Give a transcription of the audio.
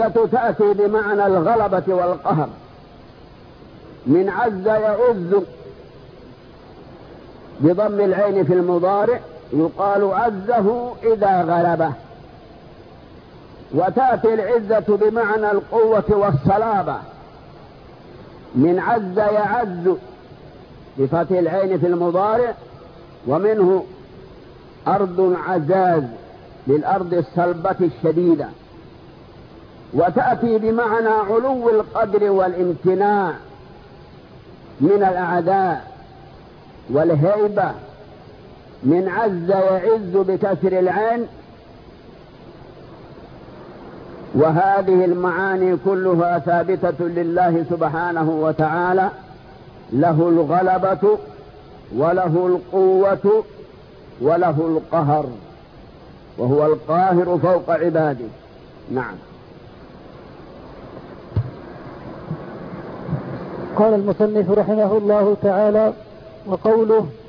تأتي بمعنى الغلبة والقهر، من عز يعز بضم العين في المضارع، يقال عزه إذا غلبه. وتأتي العزة بمعنى القوة والصلابة، من عز يعز بفتح العين في المضارع، ومنه أرض عزاز للأرض الصلبة الشديدة. وتأتي بمعنى علو القدر والامتناع من الأعداء والهيبة، من عز يعز بكسر العين. وهذه المعاني كلها ثابتة لله سبحانه وتعالى، له الغلبة وله القوة وله القهر، وهو القاهر فوق عباده. نعم. قال المصنف رحمه الله تعالى: وقوله